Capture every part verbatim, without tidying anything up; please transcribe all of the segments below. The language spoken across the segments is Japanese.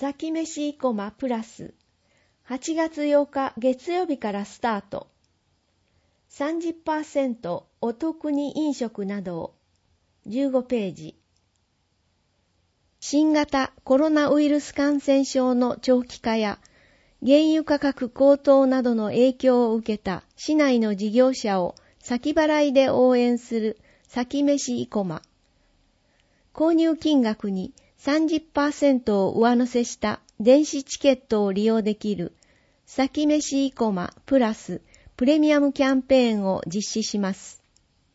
先飯生駒プラスはちがつようか月曜日からスタート。さんじゅっパーセント お得に飲食などを。じゅうごページ。新型コロナウイルス感染症の長期化や原油価格高騰などの影響を受けた市内の事業者を先払いで応援する先飯生駒。購入金額に さんじゅっパーセント を上乗せした電子チケットを利用できる先飯生駒プラスプレミアムキャンペーンを実施します。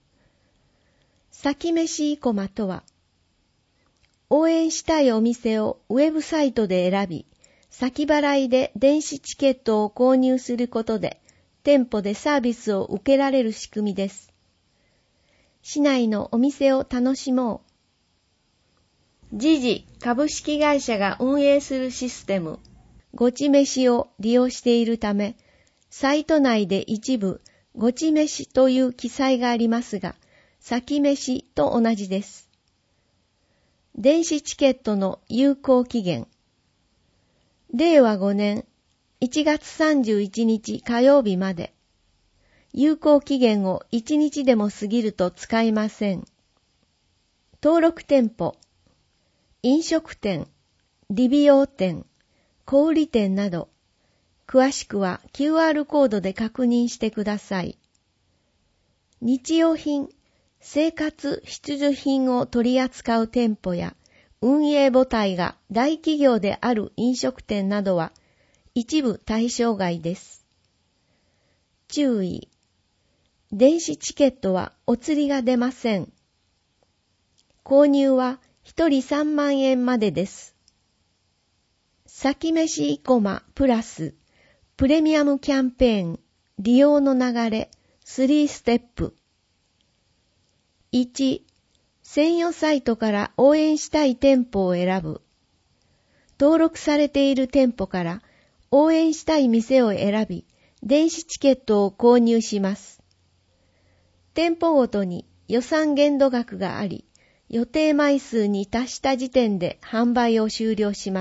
先飯生駒とは、応援したいお店をウェブサイトで選び、先払いで電子チケットを購入することで、店舗でサービスを受けられる仕組みです。市内のお店を楽しもう。ジジ株式会社が運営するシステム、ごち飯を利用しているため、サイト内で一部、ごち飯という記載がありますが、先飯と同じです。電子チケットの有効期限。れいわごねんいちがつさんじゅういちにち火曜日まで。有効期限をいちにちでも過ぎると使えません。登録店舗。飲食店、理美容店、小売店など、詳しくは キューアール コードで確認してください。日用品、生活必需品を取り扱う店舗や運営母体が大企業である飲食店などは一部対象外です。注意。電子チケットはお釣りが出ません。購入は一人さんまんえんまでです。先飯生駒プラスプレミアムキャンペーン利用の流れさんステップ。いち、専用サイトから応援したい店舗を選ぶ。登録されている店舗から応援したい店を選び、電子チケットを購入します。店舗ごとに予算限度額があり、予定枚数に達した時点で販売を終了します。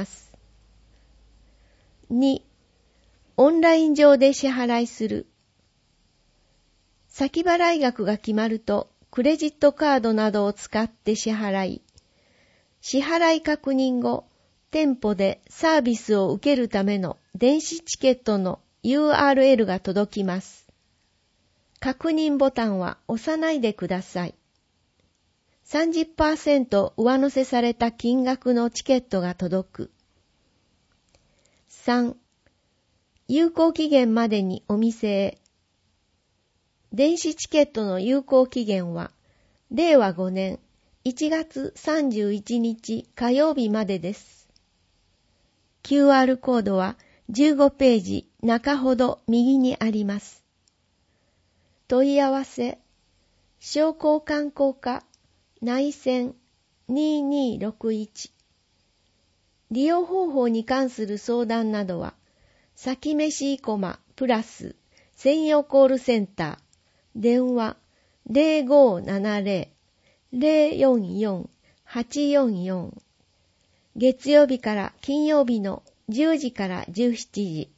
に、オンライン上で支払いする。先払い額が決まると、クレジットカードなどを使って支払い、支払い確認後、店舗でサービスを受けるための電子チケットの ユーアールエル が届きます。確認ボタンは押さないでください。さんじゅっパーセント 上乗せされた金額のチケットが届く。さん、有効期限までにお店へ。電子チケットの有効期限は、れいわごねんいちがつさんじゅういちにち火曜日までです。キューアール コードはじゅうごページ中ほど右にあります。問い合わせ、商工観光課内線ににろくいち。利用方法に関する相談などは、先飯生駒プラス専用コールセンター、電話 ゼロごーななゼロ ゼロよんよん はちよんよん。月曜日から金曜日のじゅうじからじゅうしちじ。